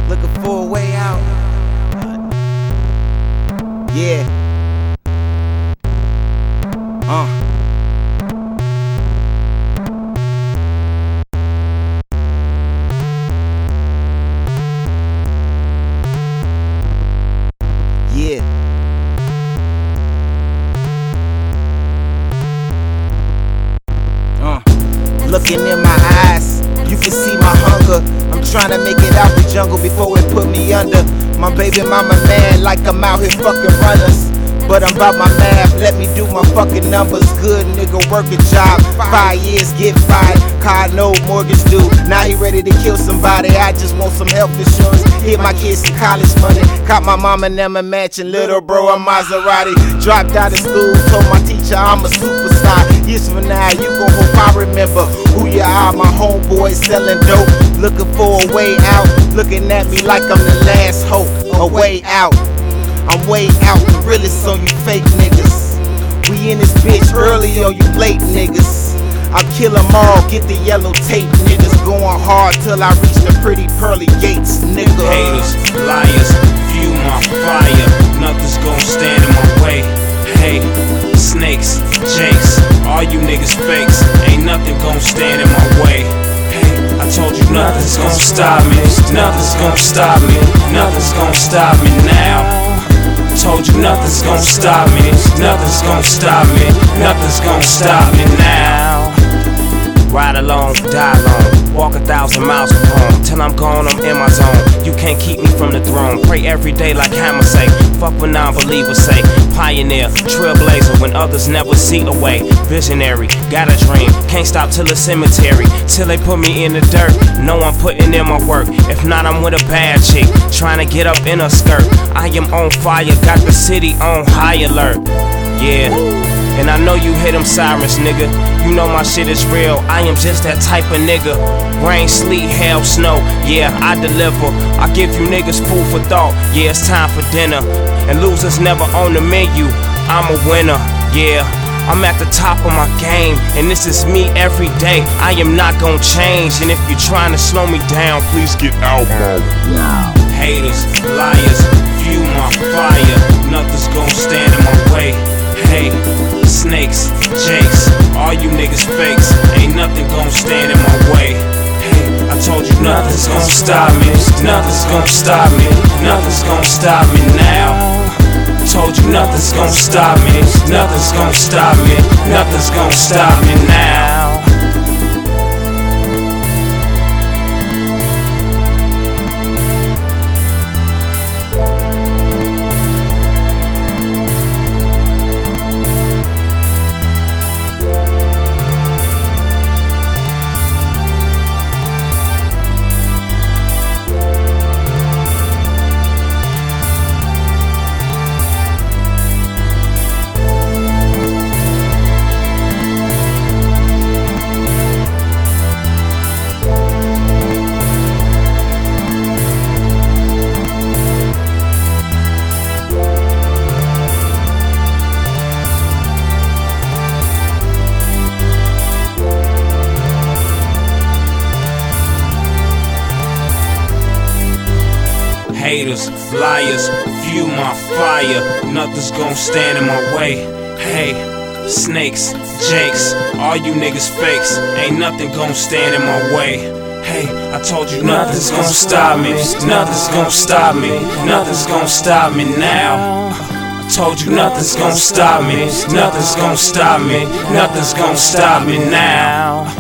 looking for a way out. Yeah. Yeah. Looking in my eyes, you can see my hunger. I'm trying to make it out the jungle before it put me under. My baby mama mad like I'm out here fucking runners, but I'm about my math, let me do my fucking numbers. Good nigga, work a job, 5 years, get fired. Car no mortgage due, now he ready to kill somebody. I just want some health insurance, hit my kids some college money. Caught my mama and them a matching little bro a Maserati. Dropped out of school, told my teacher I'm a superstar. Years from now, you gon' hope I remember who you are. My homeboy selling dope, looking for a way out. Looking at me like I'm the last hope, a way out. I'm way out, the realest on you fake niggas. We in this bitch early on you late niggas. I'll kill them all, get the yellow tape niggas. Going hard till I reach the pretty pearly gates, nigga. Haters, liars, view my fire. Nothing's gon' stand in my way. Hey, snakes, jakes, all you niggas fakes. Ain't nothing gon' stand in my way. Hey, I told you nothing's gon' stop me. Nothing's gon' stop me. Nothing's gon' stop me now. Told you nothing's gon' stop me. Nothing's gon' stop me. Nothing's gon' stop me now. Ride along, die alone, walk 1,000 miles from home. Till I'm gone, I'm in my zone. You can't keep me from the throne. Pray every day like Hammer say. Fuck what non-believers say. Pioneer, trailblazer when others never see a way. Visionary, got a dream. Can't stop till the cemetery. Till they put me in the dirt. Know I'm putting in my work. If not, I'm with a bad chick, trying to get up in her skirt. I am on fire, got the city on high alert. Yeah. And I know you hear them sirens, nigga. You know my shit is real, I am just that type of nigga. Rain, sleet, hail, snow, yeah, I deliver. I give you niggas food for thought, yeah, it's time for dinner. And losers never on the menu, I'm a winner, yeah. I'm at the top of my game, and this is me every day. I am not gon' change, and if you're trying to slow me down, please get out my way. Haters, liars, view my fire. Nothing's gon' stand in my way. Hey, snakes, jakes, all you niggas fakes. Ain't nothing gon' stand in my way. Hey, I told you nothing's gon' stop me. Nothing's gon' stop me. Nothing's gon' stop me now. Told you nothing's gon' stop me. Nothing's gon' stop me. Nothing's gon' stop me now. Haters, liars, view my fire. Nothing's gon' stand in my way. Hey, snakes, jakes, all you niggas fakes. Ain't nothing gon' stand in my way. Hey, I told you nothing's gon' stop me. Nothing's gon' stop me. Nothing's gon' stop me now. I told you nothing's gon' stop me. Nothing's gon' stop me. Nothing's gon' stop me now.